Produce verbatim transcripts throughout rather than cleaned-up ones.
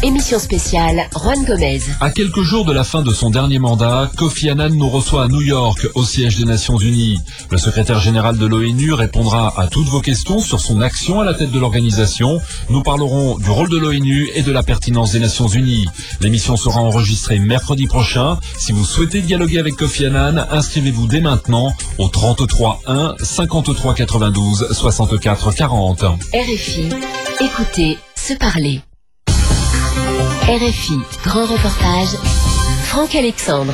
Émission spéciale, Juan Gomez. À quelques jours de la fin de son dernier mandat, Kofi Annan nous reçoit à New York, au siège des Nations Unies. Le secrétaire général de l'ONU répondra à toutes vos questions sur son action à la tête de l'organisation. Nous parlerons du rôle de l'ONU et de la pertinence des Nations Unies. L'émission sera enregistrée mercredi prochain. Si vous souhaitez dialoguer avec Kofi Annan, inscrivez-vous dès maintenant au trente-trois un cinquante-trois quatre-vingt-douze soixante-quatre quarante. R F I, écoutez, se parler. R F I, grand reportage, Franck Alexandre.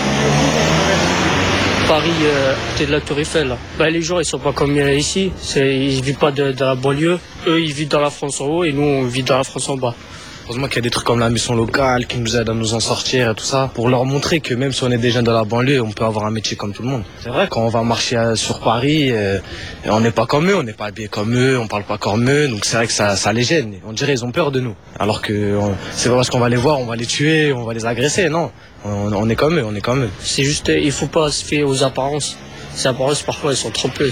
Paris, euh, c'est de la Tour Eiffel. Bah, les gens, ils sont pas comme ici. C'est, ils vivent pas de, de la banlieue. Eux, ils vivent dans la France en haut et nous, on vit dans la France en bas. Heureusement qu'il y a des trucs comme la mission locale qui nous aident à nous en sortir et tout ça, pour leur montrer que même si on est des jeunes de la banlieue, on peut avoir un métier comme tout le monde. C'est vrai, quand on va marcher sur Paris, euh, on n'est pas comme eux, on n'est pas habillés comme eux, on parle pas comme eux, donc c'est vrai que ça, ça les gêne. On dirait qu'ils ont peur de nous. Alors que on, c'est pas parce qu'on va les voir, on va les tuer, on va les agresser, non. On, on est comme eux, on est comme eux. C'est juste, il faut pas se fier aux apparences. Ces apparences, parfois, elles sont trompeuses.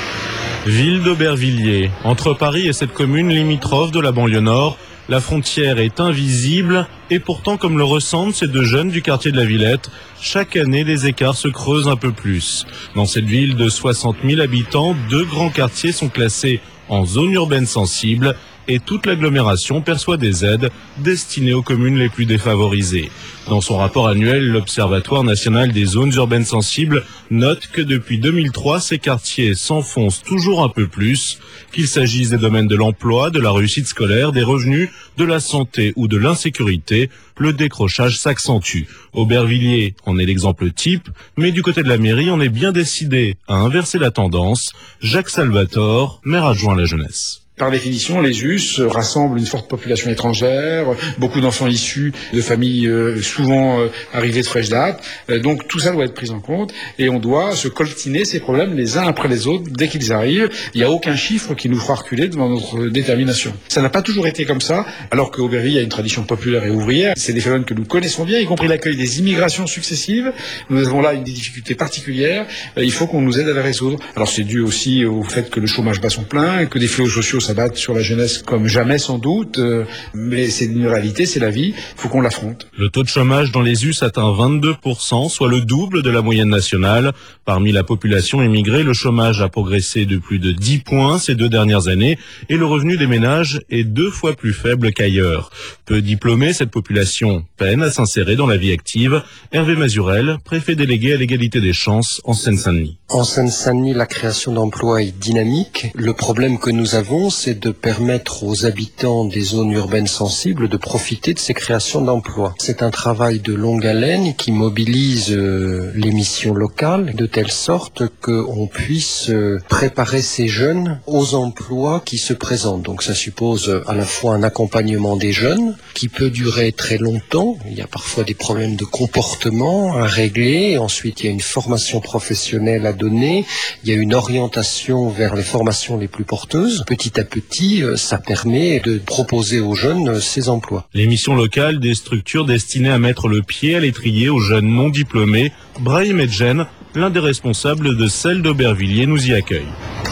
Ville d'Aubervilliers. Entre Paris et cette commune limitrophe de la banlieue nord, la frontière est invisible et pourtant, comme le ressentent ces deux jeunes du quartier de la Villette, chaque année les écarts se creusent un peu plus. Dans cette ville de soixante mille habitants, deux grands quartiers sont classés en zone urbaine sensible et toute l'agglomération perçoit des aides destinées aux communes les plus défavorisées. Dans son rapport annuel, l'Observatoire national des zones urbaines sensibles note que depuis deux mille trois, ces quartiers s'enfoncent toujours un peu plus, qu'il s'agisse des domaines de l'emploi, de la réussite scolaire, des revenus, de la santé ou de l'insécurité. Le décrochage s'accentue. Aubervilliers en est l'exemple type, mais du côté de la mairie, on est bien décidé à inverser la tendance. Jacques Salvatore, maire adjoint à la jeunesse. Par définition, les U S rassemblent une forte population étrangère, beaucoup d'enfants issus de familles euh, souvent euh, arrivées de fraîche date. Euh, donc tout ça doit être pris en compte et on doit se coltiner ces problèmes les uns après les autres dès qu'ils arrivent. Il n'y a aucun chiffre qui nous fera reculer devant notre détermination. Ça n'a pas toujours été comme ça, alors qu'Aubervilliers a une tradition populaire et ouvrière. C'est des phénomènes que nous connaissons bien, y compris l'accueil des immigrations successives. Nous avons là une des difficultés particulières. Euh, il faut qu'on nous aide à les résoudre. Alors c'est dû aussi au fait que le chômage bat son plein, que des fléaux sociaux s'abattent sur la jeunesse comme jamais sans doute, euh, mais c'est une réalité, c'est la vie, il faut qu'on l'affronte. Le taux de chômage dans les U S atteint vingt-deux pour cent, soit le double de la moyenne nationale. Parmi la population immigrée, le chômage a progressé de plus de dix points ces deux dernières années et le revenu des ménages est deux fois plus faible qu'ailleurs. Peu diplômée, cette population peine à s'insérer dans la vie active. Hervé Mazurel, préfet délégué à l'égalité des chances en Seine-Saint-Denis. En Seine-Saint-Denis, la création d'emplois est dynamique. Le problème que nous avons, c'est de permettre aux habitants des zones urbaines sensibles de profiter de ces créations d'emplois. C'est un travail de longue haleine qui mobilise euh, les missions locales de telle sorte qu'on puisse euh, préparer ces jeunes aux emplois qui se présentent. Donc ça suppose à la fois un accompagnement des jeunes qui peut durer très longtemps. Il y a parfois des problèmes de comportement à régler. Ensuite, il y a une formation professionnelle à donner. Il y a une orientation vers les formations les plus porteuses. Petit à petit, ça permet de proposer aux jeunes ces emplois. Les missions locales des structures destinées à mettre le pied à l'étrier aux jeunes non diplômés. Brahim Edjen, l'un des responsables de celle d'Aubervilliers, nous y accueille.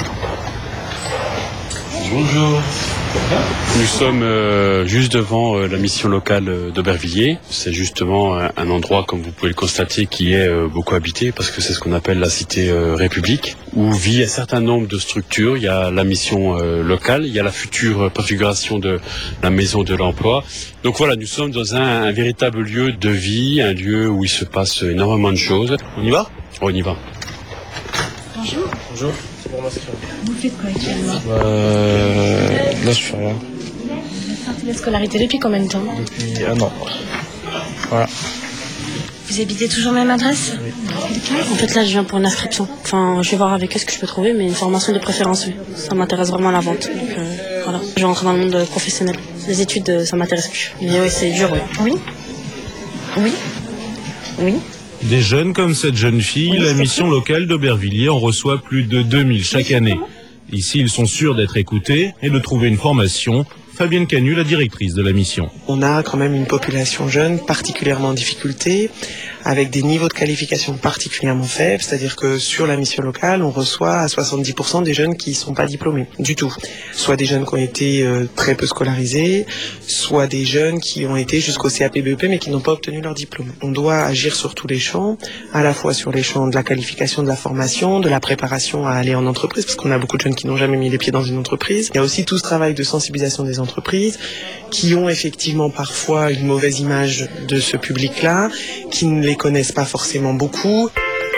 Bonjour. Nous sommes euh, juste devant euh, la mission locale euh, d'Aubervilliers. C'est justement un, un endroit, comme vous pouvez le constater, qui est euh, beaucoup habité parce que c'est ce qu'on appelle la cité euh, République, où vit un certain nombre de structures. Il y a la mission euh, locale, il y a la future préfiguration de la maison de l'emploi. Donc voilà, nous sommes dans un, un véritable lieu de vie, un lieu où il se passe énormément de choses. On y va ? On y va. Bonjour. Bonjour. Vous faites quoi actuellement ? Euh, là, je fais rien. Vous êtes sorti de scolarité depuis combien de temps ? Depuis un an. Voilà. Vous habitez toujours la même adresse ? Oui. En fait, là, je viens pour une inscription. Enfin, je vais voir avec eux ce que je peux trouver, mais une formation de préférence, oui. Ça m'intéresse vraiment à la vente. Donc, euh, voilà. Je vais rentrer dans le monde professionnel. Les études, ça m'intéresse plus. Mais oui, c'est dur, oui. Oui. Oui. Oui. Des jeunes comme cette jeune fille, la mission locale d'Aubervilliers en reçoit plus de deux mille chaque année. Ici, ils sont sûrs d'être écoutés et de trouver une formation Fabienne Canu, la directrice de la mission. On a quand même une population jeune particulièrement en difficulté, avec des niveaux de qualification particulièrement faibles, c'est-à-dire que sur la mission locale, on reçoit à soixante-dix pour cent des jeunes qui ne sont pas diplômés du tout. Soit des jeunes qui ont été euh, très peu scolarisés, soit des jeunes qui ont été jusqu'au C A P B E P mais qui n'ont pas obtenu leur diplôme. On doit agir sur tous les champs, à la fois sur les champs de la qualification, de la formation, de la préparation à aller en entreprise, parce qu'on a beaucoup de jeunes qui n'ont jamais mis les pieds dans une entreprise. Il y a aussi tout ce travail de sensibilisation des entreprises, qui ont effectivement parfois une mauvaise image de ce public-là, qui ne les connaissent pas forcément beaucoup.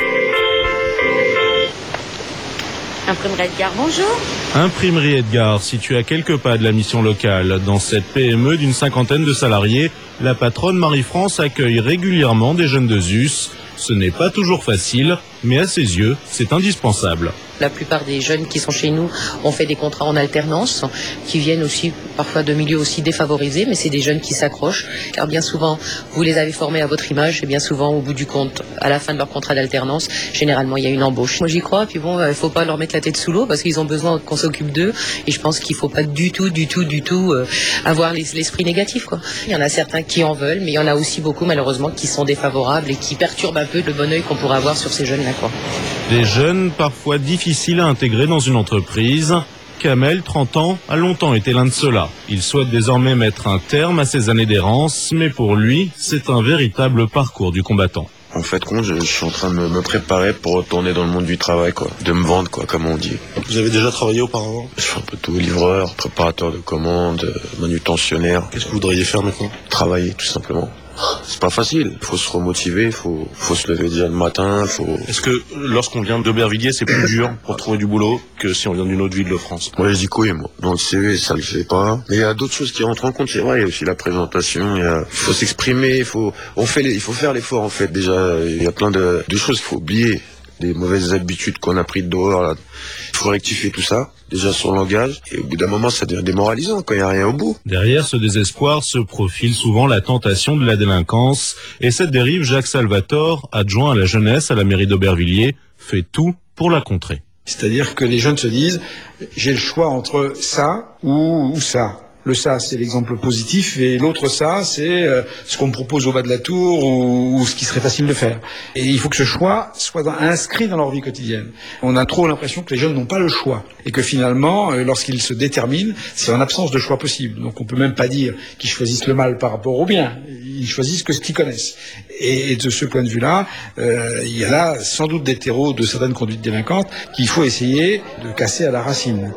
Imprimerie Edgar, bonjour. Imprimerie Edgar, située à quelques pas de la mission locale. Dans cette P M E d'une cinquantaine de salariés, la patronne Marie-France accueille régulièrement des jeunes de ZUS. Ce n'est pas toujours facile, mais à ses yeux, c'est indispensable. La plupart des jeunes qui sont chez nous ont fait des contrats en alternance, qui viennent aussi parfois de milieux aussi défavorisés, mais c'est des jeunes qui s'accrochent, car bien souvent, vous les avez formés à votre image, et bien souvent, au bout du compte, à la fin de leur contrat d'alternance, généralement, il y a une embauche. Moi, j'y crois, puis bon, il ne faut pas leur mettre la tête sous l'eau, parce qu'ils ont besoin qu'on s'occupe d'eux, et je pense qu'il ne faut pas du tout, du tout, du tout euh, avoir l'esprit négatif, quoi. Il y en a certains qui en veulent, mais il y en a aussi beaucoup, malheureusement, qui sont défavorables et qui perturbent un peu le bon œil qu'on pourrait avoir sur ces jeunes-là, quoi. Des jeunes parfois difficiles à intégrer dans une entreprise. Kamel, trente ans, a longtemps été l'un de ceux-là. Il souhaite désormais mettre un terme à ses années d'errance, mais pour lui, c'est un véritable parcours du combattant. En fait, je, je suis en train de me, me préparer pour retourner dans le monde du travail, quoi, de me vendre, quoi, comme on dit. Vous avez déjà travaillé auparavant? Je fais un peu tout, livreur, préparateur de commandes, manutentionnaire. Qu'est-ce que vous voudriez faire maintenant? Travailler, tout simplement. C'est pas facile, il faut se remotiver, il faut, faut se lever déjà le matin, faut... Est-ce que lorsqu'on vient d'Aubervilliers, c'est plus dur pour trouver du boulot que si on vient d'une autre ville de France? Moi, je dis quoi, moi. Dans le C V, ça le fait pas. Mais il y a d'autres choses qui rentrent en compte, c'est vrai, il y a aussi la présentation, il y a... faut s'exprimer, il faut, on fait les... il faut faire l'effort, en fait, déjà. Il y a plein de, de choses qu'il faut oublier. Des mauvaises habitudes qu'on a prises dehors, là. Il faut rectifier tout ça, déjà sur le langage, et au bout d'un moment, ça devient démoralisant quand il n'y a rien au bout. Derrière ce désespoir se profile souvent la tentation de la délinquance, et cette dérive, Jacques Salvatore, adjoint à la jeunesse à la mairie d'Aubervilliers, fait tout pour la contrer. C'est-à-dire que les jeunes se disent, j'ai le choix entre ça ou, ou ça. Le ça, c'est l'exemple positif, et l'autre ça, c'est euh, ce qu'on me propose au bas de la tour ou, ou ce qui serait facile de faire. Et il faut que ce choix soit dans, inscrit dans leur vie quotidienne. On a trop l'impression que les jeunes n'ont pas le choix, et que finalement, euh, lorsqu'ils se déterminent, c'est en absence de choix possible. Donc on peut même pas dire qu'ils choisissent le mal par rapport au bien, ils choisissent que ce qu'ils connaissent. Et, et de ce point de vue-là, euh, il y a là sans doute des terreaux de certaines conduites délinquantes qu'il faut essayer de casser à la racine.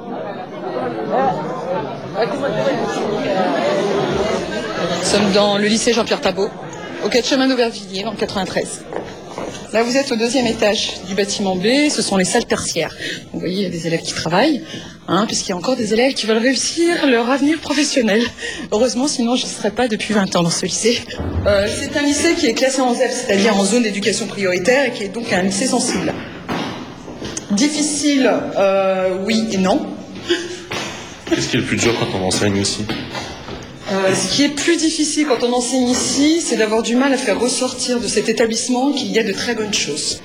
Nous sommes dans le lycée Jean-Pierre Thabot, au quatre chemin d'Aubervilliers, en quatre-vingt-treize. Là, vous êtes au deuxième étage du bâtiment B, ce sont les salles tertiaires. Vous voyez, il y a des élèves qui travaillent, hein, puisqu'il y a encore des élèves qui veulent réussir leur avenir professionnel. Heureusement, sinon je ne serais pas depuis vingt ans dans ce lycée. Euh, c'est un lycée qui est classé en Z E P, c'est-à-dire en zone d'éducation prioritaire, et qui est donc un lycée sensible. Difficile, euh, oui et non. Qu'est-ce qui est le plus dur quand on enseigne ici? Euh, ce qui est plus difficile quand on enseigne ici, c'est d'avoir du mal à faire ressortir de cet établissement qu'il y a de très bonnes choses.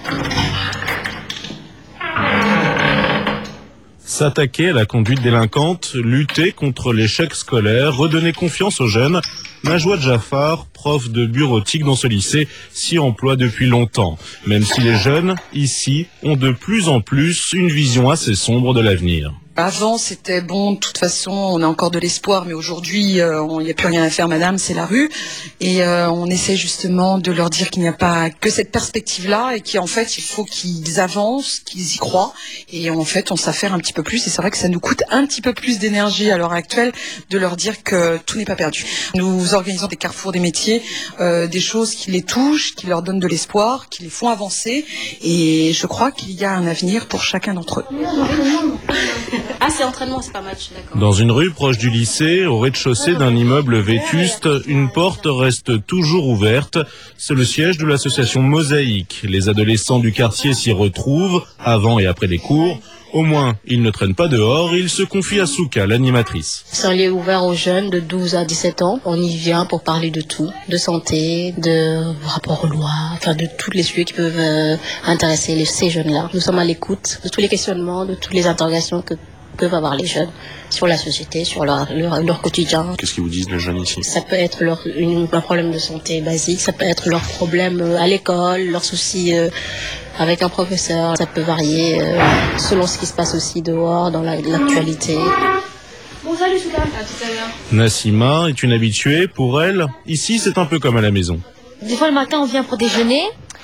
S'attaquer à la conduite délinquante, lutter contre l'échec scolaire, redonner confiance aux jeunes, Najwa Jafar, prof de bureautique dans ce lycée, s'y emploie depuis longtemps. Même si les jeunes, ici, ont de plus en plus une vision assez sombre de l'avenir. Avant, c'était bon, de toute façon, on a encore de l'espoir, mais aujourd'hui, il euh, n'y a plus rien à faire, madame, c'est la rue. Et euh, on essaie justement de leur dire qu'il n'y a pas que cette perspective-là, et qu'en fait, il faut qu'ils avancent, qu'ils y croient. Et en fait, on s'affaire un petit peu plus, et c'est vrai que ça nous coûte un petit peu plus d'énergie à l'heure actuelle de leur dire que tout n'est pas perdu. Nous organisons des carrefours des métiers, euh, des choses qui les touchent, qui leur donnent de l'espoir, qui les font avancer. Et je crois qu'il y a un avenir pour chacun d'entre eux. Ah, c'est entraînement, c'est pas match, d'accord. Dans une rue proche du lycée, au rez-de-chaussée d'un immeuble vétuste, une porte reste toujours ouverte. C'est le siège de l'association Mosaïque. Les adolescents du quartier s'y retrouvent, avant et après les cours. Au moins, ils ne traînent pas dehors, ils se confient à Souka, l'animatrice. C'est un lieu ouvert aux jeunes de douze à dix-sept ans. On y vient pour parler de tout, de santé, de rapport aux lois, enfin de tous les sujets qui peuvent euh, intéresser les, ces jeunes-là. Nous sommes à l'écoute de tous les questionnements, de toutes les interrogations que peuvent avoir les jeunes sur la société, sur leur, leur, leur quotidien. Qu'est-ce qu'ils vous disent les jeunes ici? Ça peut être leur une, un problème de santé basique, ça peut être leur problème à l'école, leurs soucis euh, avec un professeur. Ça peut varier euh, selon ce qui se passe aussi dehors, dans la, l'actualité. Bon, salut Soudan. À tout à l'heure. Nassima est une habituée. Pour elle, ici c'est un peu comme à la maison. Des fois le matin on vient pour déjeuner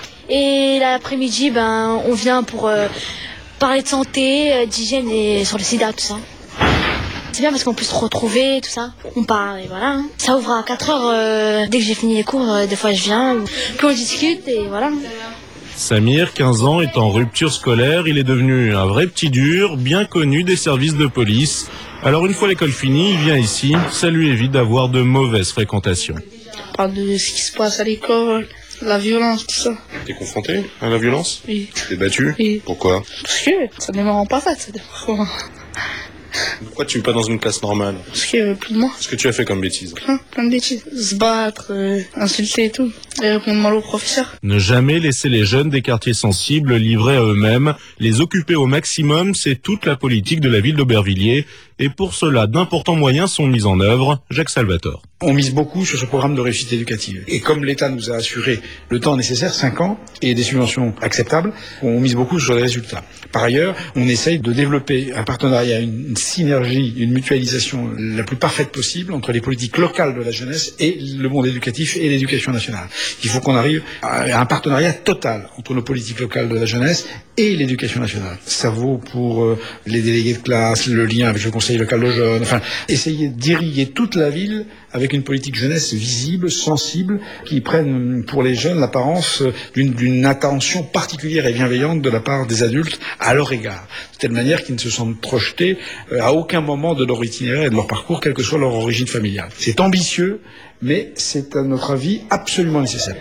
et l'après-midi ben on vient pour euh, parler de santé, euh, d'hygiène et sur le sida, tout ça. C'est bien parce qu'on peut se retrouver, tout ça. On parle et voilà. Hein. Ça ouvre à quatre heures. Euh, dès que j'ai fini les cours, euh, des fois je viens. Puis on discute et voilà. Samir, quinze ans, est en rupture scolaire. Il est devenu un vrai petit dur, bien connu des services de police. Alors une fois l'école finie, il vient ici. Ça lui évite d'avoir de mauvaises fréquentations. On parle de ce qui se passe à l'école, la violence, tout ça. T'es confronté à la violence? Oui. T'es battu? Oui. Pourquoi? Parce que ça ne me rend pas fait, ça démarre. Pourquoi tu es pas dans une classe normale? Parce qu'il y avait plus de moi. Qu'est-ce que tu as fait comme bêtise? Plein, plein de bêtises. Se battre, euh, insulter et tout. Et répondre mal au professeur. Ne jamais laisser les jeunes des quartiers sensibles livrés à eux-mêmes. Les occuper au maximum, c'est toute la politique de la ville d'Aubervilliers. Et pour cela, d'importants moyens sont mis en œuvre. Jacques Salvatore. On mise beaucoup sur ce programme de réussite éducative. Et comme l'État nous a assuré le temps nécessaire, cinq ans, et des subventions acceptables, on mise beaucoup sur les résultats. Par ailleurs, on essaye de développer un partenariat, une synergie, une mutualisation la plus parfaite possible entre les politiques locales de la jeunesse et le monde éducatif et l'éducation nationale. Il faut qu'on arrive à un partenariat total entre nos politiques locales de la jeunesse et l'éducation nationale. Ça vaut pour euh, les délégués de classe, le lien avec le conseil local de jeunes, enfin, essayer d'irriguer toute la ville avec une politique jeunesse visible, sensible, qui prenne pour les jeunes l'apparence d'une, d'une attention particulière et bienveillante de la part des adultes à leur égard. De telle manière qu'ils ne se sentent projetés euh, à aucun moment de leur itinéraire et de leur parcours, quelle que soit leur origine familiale. C'est ambitieux, mais c'est à notre avis absolument nécessaire.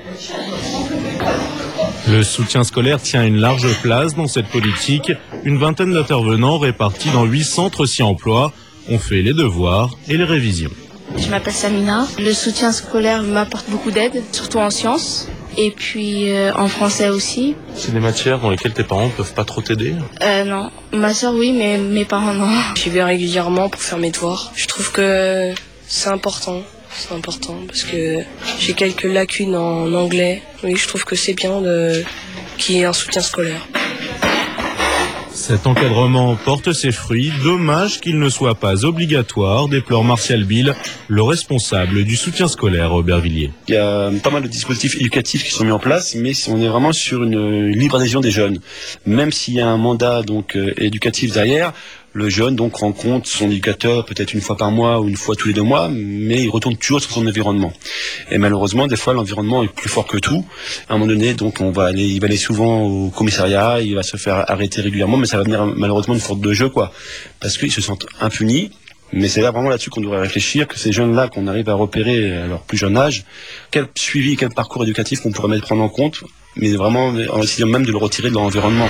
Le soutien scolaire tient une large place dans cette politique. Une vingtaine d'intervenants répartis dans huit centres s'y emploient. On fait les devoirs et les révisions. Je m'appelle Samina. Le soutien scolaire m'apporte beaucoup d'aide, surtout en sciences. Et puis euh, en français aussi. C'est des matières dans lesquelles tes parents peuvent pas trop t'aider? Euh, non. Ma soeur oui, mais mes parents non. J'y vais régulièrement pour faire mes devoirs. Je trouve que c'est important. C'est important parce que j'ai quelques lacunes en anglais. Oui, je trouve que c'est bien de... qu'il y ait un soutien scolaire. Cet encadrement porte ses fruits. Dommage qu'il ne soit pas obligatoire, déplore Martial Bill, le responsable du soutien scolaire à Aubervilliers. Il y a pas mal de dispositifs éducatifs qui sont mis en place, mais on est vraiment sur une libre adhésion des jeunes. Même s'il y a un mandat donc euh, éducatif derrière, le jeune donc rencontre son éducateur peut-être une fois par mois ou une fois tous les deux mois, mais il retourne toujours sur son environnement. Et malheureusement, des fois, l'environnement est plus fort que tout. À un moment donné, donc, on va aller, il va aller souvent au commissariat, il va se faire arrêter régulièrement, mais ça va devenir malheureusement une faute de jeu, quoi, parce qu'ils se sentent impunis. Mais c'est là vraiment là-dessus qu'on devrait réfléchir, que ces jeunes-là qu'on arrive à repérer à leur plus jeune âge, quel suivi, quel parcours éducatif qu'on pourrait mettre prendre en compte, mais vraiment en essayant même de le retirer de leur environnement.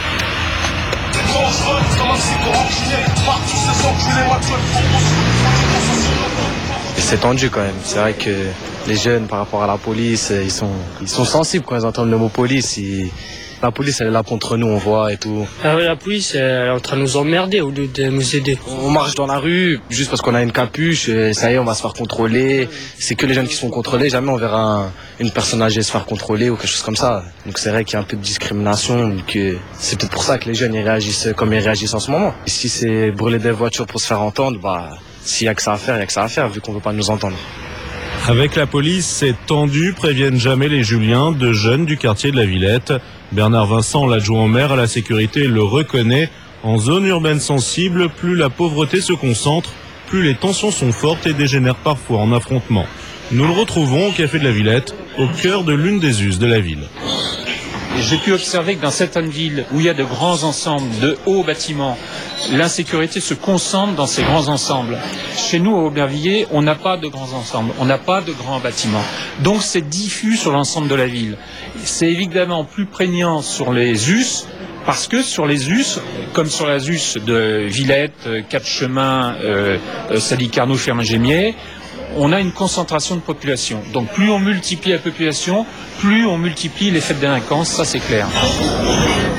C'est tendu quand même. C'est vrai que les jeunes, par rapport à la police, ils sont, ils sont sensibles quand ils entendent le mot police. Ils... La police, elle est là contre nous, on voit et tout. Ah ouais, la police, elle est en train de nous emmerder au lieu de nous aider. On marche dans la rue juste parce qu'on a une capuche, et ça y est, on va se faire contrôler. C'est que les jeunes qui sont contrôlés. Jamais on verra un, une personne âgée se faire contrôler ou quelque chose comme ça. Donc c'est vrai qu'il y a un peu de discrimination. Que c'est peut-être pour ça que les jeunes ils réagissent comme ils réagissent en ce moment. Et si c'est brûler des voitures pour se faire entendre, bah s'il y a que ça à faire, il y a que ça à faire vu qu'on veut pas nous entendre. Avec la police, c'est tendu, préviennent jamais les Juliens, deux jeunes du quartier de la Villette. Bernard Vincent, l'adjoint au maire à la sécurité, le reconnaît. En zone urbaine sensible, plus la pauvreté se concentre, plus les tensions sont fortes et dégénèrent parfois en affrontements. Nous le retrouvons au café de la Villette, au cœur de l'une des us de la ville. J'ai pu observer que dans certaines villes où il y a de grands ensembles, de hauts bâtiments, l'insécurité se concentre dans ces grands ensembles. Chez nous, à Aubervilliers, on n'a pas de grands ensembles, on n'a pas de grands bâtiments. Donc c'est diffus sur l'ensemble de la ville. C'est évidemment plus prégnant sur les us, parce que sur les us, comme sur la us de Villette, Quatre Chemins, euh, Sally Carnot, Firmin-Gémier, on a une concentration de population. Donc plus on multiplie la population, plus on multiplie les faits de délinquance, ça c'est clair.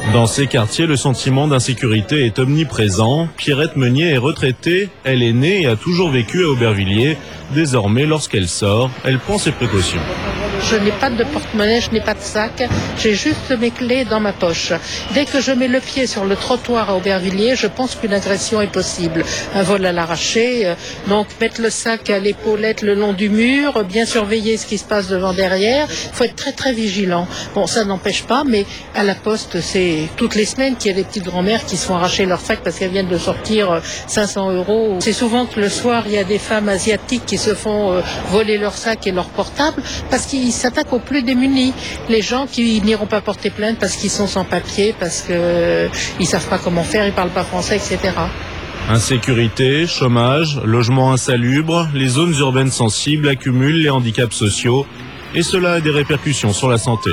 Dans ces quartiers, le sentiment d'insécurité est omniprésent. Pierrette Meunier est retraitée, elle est née et a toujours vécu à Aubervilliers. Désormais, lorsqu'elle sort, elle prend ses précautions. Je n'ai pas de porte-monnaie, je n'ai pas de sac, j'ai juste mes clés dans ma poche. Dès que je mets le pied sur le trottoir à Aubervilliers, je pense qu'une agression est possible. Un vol à l'arraché, euh, donc mettre le sac à l'épaulette le long du mur, bien surveiller ce qui se passe devant derrière. Il faut être très très vigilant. Bon, ça n'empêche pas, mais à la poste, c'est toutes les semaines qu'il y a des petites grand-mères qui se font arracher leur sac parce qu'elles viennent de sortir cinq cents euros. C'est souvent que le soir, il y a des femmes asiatiques qui se font euh, voler leur sac et leur portable parce qu'ils s'attaquent aux plus démunis. Les gens qui n'iront pas porter plainte parce qu'ils sont sans papier, parce qu'ils euh, ne savent pas comment faire, ils ne parlent pas français, et cetera. Insécurité, chômage, logement insalubre, les zones urbaines sensibles accumulent les handicaps sociaux et cela a des répercussions sur la santé.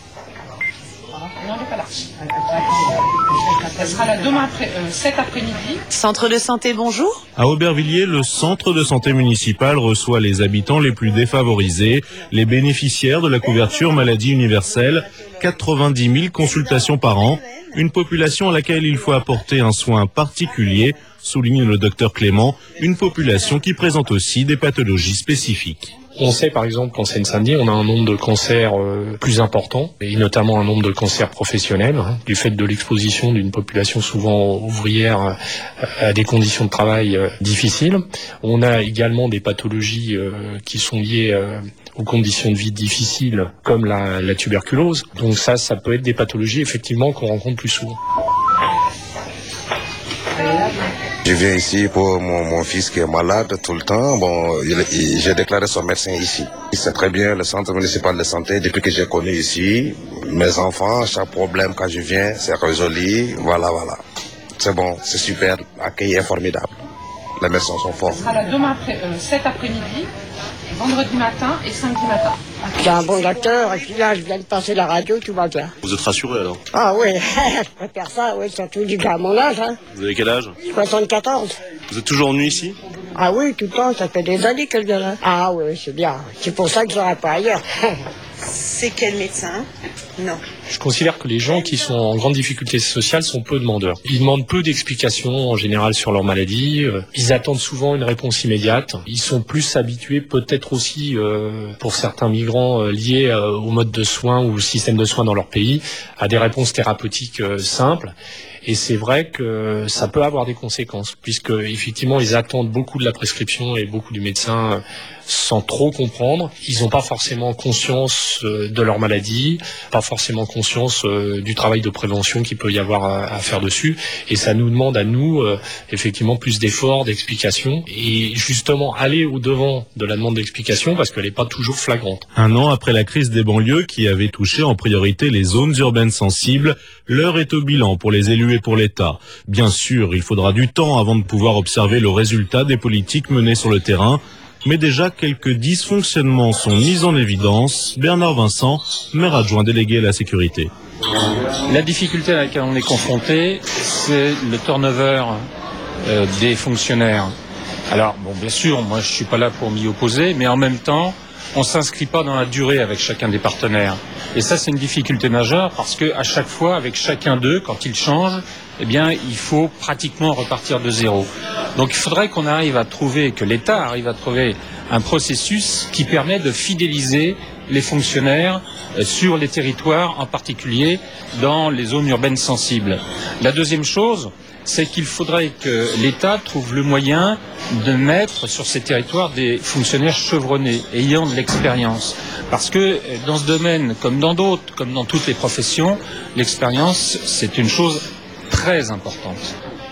Elle sera là demain après, euh, cet après-midi. Centre de santé, bonjour. À Aubervilliers, le centre de santé municipal reçoit les habitants les plus défavorisés, les bénéficiaires de la couverture maladie universelle, quatre-vingt-dix mille consultations par an, une population à laquelle il faut apporter un soin particulier, souligne le docteur Clément, une population qui présente aussi des pathologies spécifiques. On sait par exemple qu'en Seine-Saint-Denis, on a un nombre de cancers euh, plus important, et notamment un nombre de cancers professionnels, hein, du fait de l'exposition d'une population souvent ouvrière euh, à des conditions de travail euh, difficiles. On a également des pathologies euh, qui sont liées euh, aux conditions de vie difficiles, comme la, la tuberculose. Donc ça, ça peut être des pathologies effectivement qu'on rencontre plus souvent. Je viens ici pour mon, mon fils qui est malade tout le temps. Bon, il, il, j'ai déclaré son médecin ici. C'est très bien le centre municipal de santé. Depuis que j'ai connu ici, mes enfants, chaque problème quand je viens, c'est résolu. Voilà, voilà. C'est bon, c'est super. L'accueil est formidable. Les médecins sont forts. Ce sera là demain après, euh, cet après-midi, vendredi matin et samedi matin. C'est un bon docteur, et puis là, je viens de passer la radio, tout va bien. Vous êtes rassuré alors? Ah oui, je préfère ça, oui, surtout du gars à mon âge. Hein. Vous avez quel âge? soixante-quatorze. Vous êtes toujours venu ici? Ah oui, tout le temps, ça fait des années que je viens là. Ah oui, c'est bien. C'est pour ça que je n'aurai pas ailleurs. C'est quel médecin? Non. Je considère que les gens qui sont en grande difficulté sociale sont peu demandeurs. Ils demandent peu d'explications en général sur leur maladie. Ils attendent souvent une réponse immédiate. Ils sont plus habitués, peut-être aussi euh, pour certains migrants euh, liés euh, au mode de soins ou au système de soins dans leur pays, à des réponses thérapeutiques euh, simples. Et c'est vrai que ça peut avoir des conséquences, puisque effectivement ils attendent beaucoup de la prescription et beaucoup du médecin sans trop comprendre. Ils n'ont pas forcément conscience de leur maladie, pas forcément conscience du travail de prévention qu'il peut y avoir à faire dessus. Et ça nous demande à nous, effectivement, plus d'efforts, d'explications. Et justement, aller au-devant de la demande d'explication, parce qu'elle n'est pas toujours flagrante. Un an après la crise des banlieues qui avait touché en priorité les zones urbaines sensibles, l'heure est au bilan pour les élus et pour l'État. Bien sûr, il faudra du temps avant de pouvoir observer le résultat des politiques menées sur le terrain. Mais déjà, quelques dysfonctionnements sont mis en évidence. Bernard Vincent, maire adjoint délégué à la sécurité. La difficulté à laquelle on est confronté, c'est le turnover euh, des fonctionnaires. Alors, bon, bien sûr, moi je suis pas là pour m'y opposer, mais en même temps, on s'inscrit pas dans la durée avec chacun des partenaires. Et ça, c'est une difficulté majeure parce que à chaque fois, avec chacun d'eux, quand ils changent, eh bien, il faut pratiquement repartir de zéro. Donc, il faudrait qu'on arrive à trouver, que l'État arrive à trouver un processus qui permet de fidéliser les fonctionnaires sur les territoires, en particulier dans les zones urbaines sensibles. La deuxième chose, c'est qu'il faudrait que l'État trouve le moyen de mettre sur ces territoires des fonctionnaires chevronnés, ayant de l'expérience. Parce que dans ce domaine, comme dans d'autres, comme dans toutes les professions, l'expérience, c'est une chose très importante.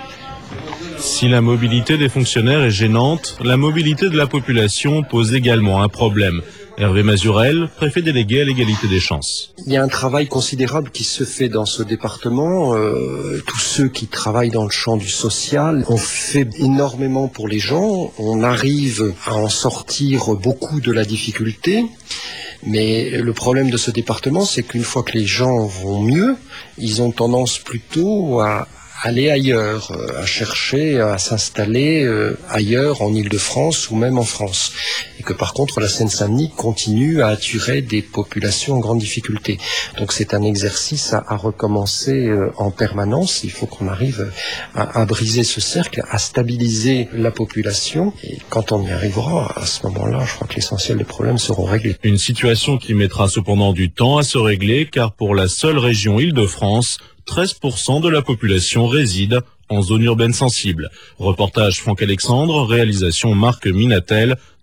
Si la mobilité des fonctionnaires est gênante, la mobilité de la population pose également un problème. Hervé Mazurel, préfet délégué à l'égalité des chances. Il y a un travail considérable qui se fait dans ce département. Euh, tous ceux qui travaillent dans le champ du social, on fait énormément pour les gens. On arrive à en sortir beaucoup de la difficulté. Mais le problème de ce département, c'est qu'une fois que les gens vont mieux, ils ont tendance plutôt à aller ailleurs, euh, à chercher à s'installer euh, ailleurs en Île-de-France ou même en France. Et que par contre la Seine-Saint-Denis continue à attirer des populations en grande difficulté. Donc c'est un exercice à, à recommencer euh, en permanence. Il faut qu'on arrive à, à briser ce cercle, à stabiliser la population. Et quand on y arrivera, à ce moment-là, je crois que l'essentiel des problèmes seront réglés. Une situation qui mettra cependant du temps à se régler, car pour la seule région Île-de-France, treize pour cent de la population réside en zone urbaine sensible. Reportage Franck Alexandre, réalisation Marc Minatel,